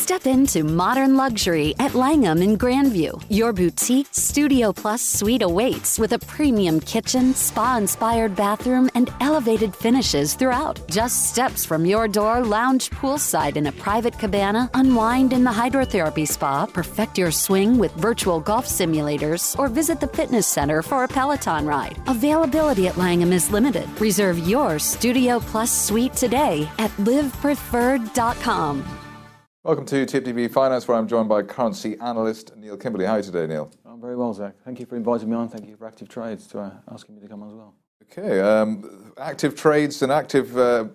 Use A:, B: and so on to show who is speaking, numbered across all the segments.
A: Step into modern luxury at Langham in Grandview. Your boutique Studio Plus suite awaits with a premium kitchen, spa-inspired bathroom, and elevated finishes throughout. Just steps from your door, lounge poolside in a private cabana, unwind in the hydrotherapy spa, perfect your swing with virtual golf simulators, or visit the fitness center for a Peloton ride. Availability at Langham is limited. Reserve your Studio Plus suite today at livepreferred.com.
B: Welcome to TipTV Finance, where I'm joined by currency analyst Neil Kimberley. How are you today, Neil?
C: I'm very well, Zach. Thank you for inviting me on. Thank you for Active Trades to asking me to come on as well.
B: Okay, active trades and active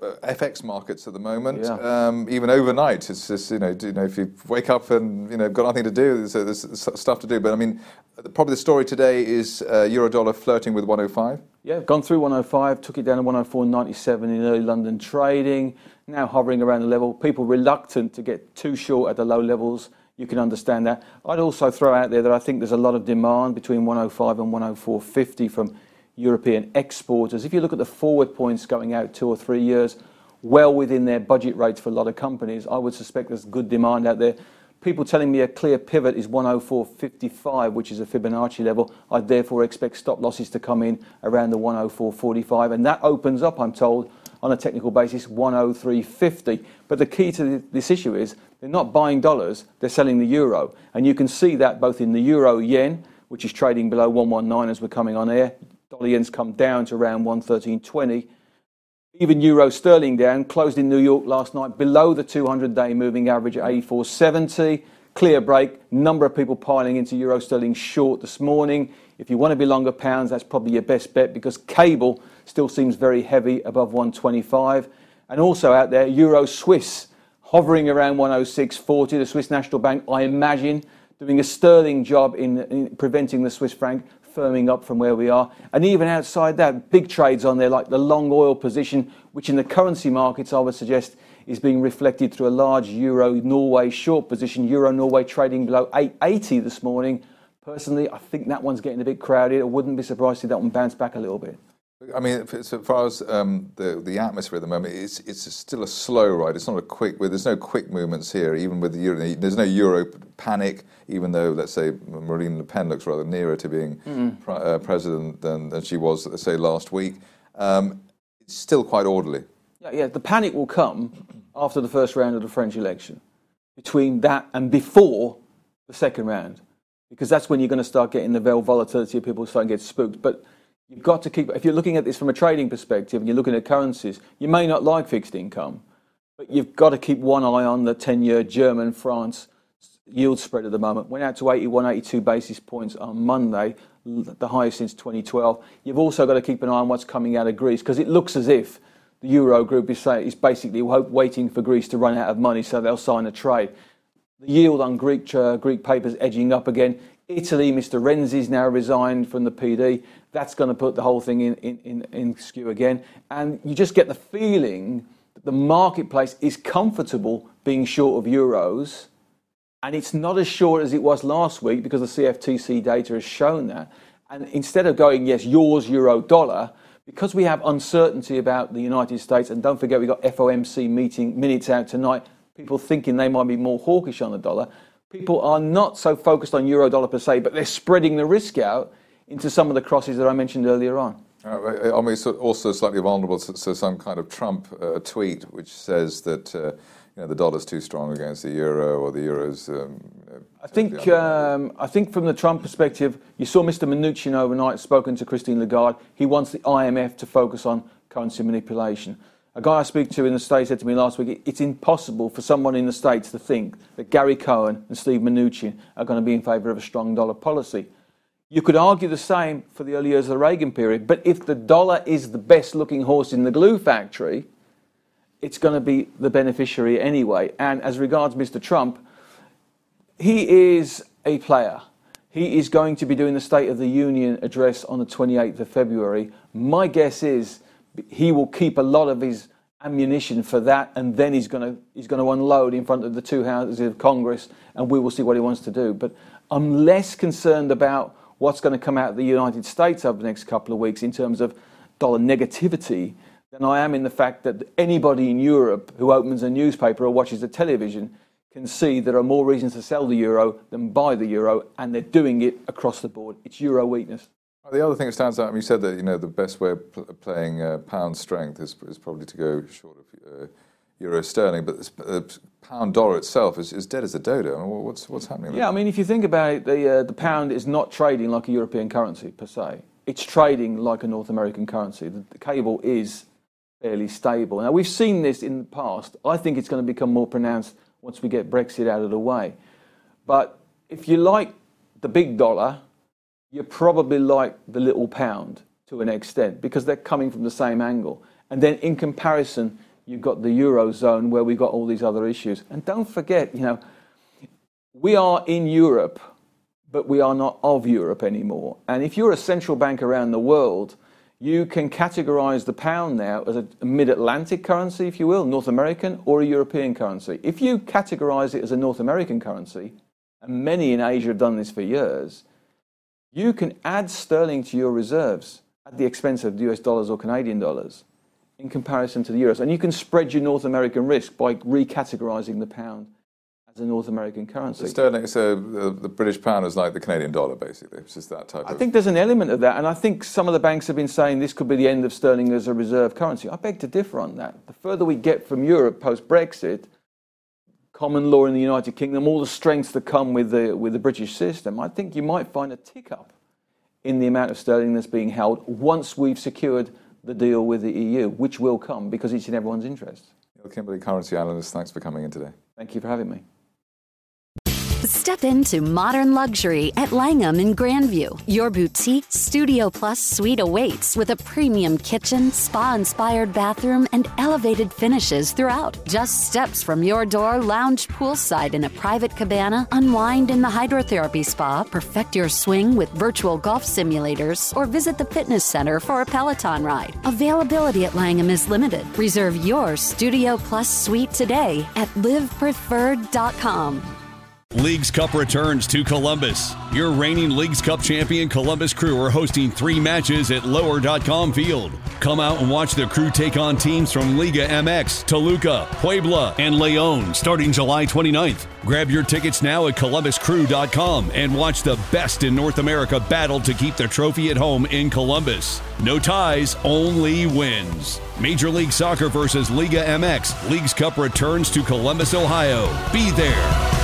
B: FX markets at the moment.
C: Yeah.
B: Even overnight, it's just if you wake up and got nothing to do, there's stuff to do. But I mean, probably the story today is euro dollar flirting with 105.
C: Yeah, gone through 105, took it down to 104.97 in early London trading. Now hovering around the level. People reluctant to get too short at the low levels. You can understand that. I'd also throw out there that I think there's a lot of demand between 105 and 104.50 from European exporters. If you look at the forward points going out 2 or 3 years, well within their budget rates for a lot of companies, I would suspect there's good demand out there. People telling me a clear pivot is 104.55, which is a Fibonacci level. I'd therefore expect stop losses to come in around the 104.45, and that opens up, I'm told, on a technical basis, 103.50. But the key to this issue is they're not buying dollars, they're selling the euro. And you can see that both in the euro-yen, which is trading below 119 as we're coming on air. Dollar-yen's come down to around 113.20. Even euro-sterling down, closed in New York last night below the 200-day moving average at 84.70. Clear break, number of people piling into euro-sterling short this morning. If you want to be longer pounds, that's probably your best bet because cable still seems very heavy above 125. And also out there, Euro-Swiss hovering around 106.40. The Swiss National Bank, I imagine, doing a sterling job in preventing the Swiss franc firming up from where we are. And even outside that, big trades on there like the long oil position, which in the currency markets I would suggest is being reflected through a large Euro-Norway short position. Euro-Norway trading below 880 this morning. Personally, I think that one's getting a bit crowded. I wouldn't be surprised to see that one bounce back a little bit.
B: I mean, as far as the atmosphere at the moment, it's still a slow ride. It's not a quick. There's no quick movements here. Even with the euro, there's no euro panic. Even though, let's say, Marine Le Pen looks rather nearer to being president than she was, let's say, last week. It's still quite orderly.
C: Yeah. The panic will come after the first round of the French election, between that and before the second round, because that's when you're going to start getting the volatility of people starting to get spooked. But you've got to keep, if you're looking at this from a trading perspective and you're looking at currencies, you may not like fixed income, but you've got to keep one eye on the 10-year German-France yield spread at the moment. Went out to 81, 82 basis points on Monday, the highest since 2012. You've also got to keep an eye on what's coming out of Greece, because it looks as if the Euro group is basically waiting for Greece to run out of money so they'll sign a trade. The yield on Greek papers edging up again. Italy, Mr. Renzi's now resigned from the PD. That's going to put the whole thing in skew again. And you just get the feeling that the marketplace is comfortable being short of euros. And it's not as short as it was last week because the CFTC data has shown that. And instead of going, yes, yours, euro, dollar, because we have uncertainty about the United States, and don't forget we've got FOMC meeting minutes out tonight, people thinking they might be more hawkish on the dollar. People are not so focused on euro-dollar per se, but they're spreading the risk out into some of the crosses that I mentioned earlier on.
B: I mean, also slightly vulnerable to some kind of Trump tweet which says that the dollar's too strong against the euro, or the euro's. I
C: think from the Trump perspective, you saw Mr. Mnuchin overnight spoken to Christine Lagarde. He wants the IMF to focus on currency manipulation. A guy I speak to in the States said to me last week, it's impossible for someone in the States to think that Gary Cohn and Steve Mnuchin are going to be in favour of a strong dollar policy. You could argue the same for the early years of the Reagan period, but if the dollar is the best looking horse in the glue factory, it's going to be the beneficiary anyway. And as regards Mr. Trump, he is a player. He is going to be doing the State of the Union address on the 28th of February. My guess is he will keep a lot of his ammunition for that, and then he's going to unload in front of the two houses of Congress, and we will see what he wants to do. But I'm less concerned about what's going to come out of the United States over the next couple of weeks in terms of dollar negativity than I am in the fact that anybody in Europe who opens a newspaper or watches the television can see there are more reasons to sell the euro than buy the euro, and they're doing it across the board. It's euro weakness.
B: The other thing that stands out, I mean, you said that the best way of playing pound strength is probably to go short of euro sterling, but the pound dollar itself is dead as a dodo. I mean, what's happening there?
C: Yeah, I mean, if you think about it, the pound is not trading like a European currency per se. It's trading like a North American currency. The cable is fairly stable. Now, we've seen this in the past. I think it's going to become more pronounced once we get Brexit out of the way. But if you like the big dollar, you probably like the little pound to an extent because they're coming from the same angle. And then in comparison, you've got the Eurozone where we've got all these other issues. And don't forget, we are in Europe, but we are not of Europe anymore. And if you're a central bank around the world, you can categorize the pound now as a mid-Atlantic currency, if you will, North American, or a European currency. If you categorize it as a North American currency, and many in Asia have done this for years, you can add sterling to your reserves at the expense of US dollars or Canadian dollars in comparison to the euros. And you can spread your North American risk by recategorizing the pound as a North American currency.
B: Sterling, so the British pound is like the Canadian dollar, basically. It's just that type of...
C: I think there's an element of that, and I think some of the banks have been saying this could be the end of sterling as a reserve currency. I beg to differ on that. The further we get from Europe post-Brexit, common law in the United Kingdom, all the strengths that come with the British system, I think you might find a tick-up in the amount of sterling that's being held once we've secured the deal with the EU, which will come because it's in everyone's interest.
B: Neil Kimberley, currency analyst, thanks for coming in today.
C: Thank you for having me.
A: Step into modern luxury at Langham in Grandview. Your boutique Studio Plus suite awaits with a premium kitchen, spa-inspired bathroom, and elevated finishes throughout. Just steps from your door, lounge poolside in a private cabana, unwind in the hydrotherapy spa, perfect your swing with virtual golf simulators, or visit the fitness center for a Peloton ride. Availability at Langham is limited. Reserve your Studio Plus suite today at livepreferred.com.
D: Leagues Cup returns to Columbus. Your reigning Leagues Cup champion Columbus Crew are hosting 3 matches at Lower.com Field. Come out and watch the Crew take on teams from Liga MX, Toluca, Puebla, and León starting July 29th. Grab your tickets now at ColumbusCrew.com and watch the best in North America battle to keep the trophy at home in Columbus. No ties, only wins. Major League Soccer versus Liga MX. Leagues Cup returns to Columbus, Ohio. Be there.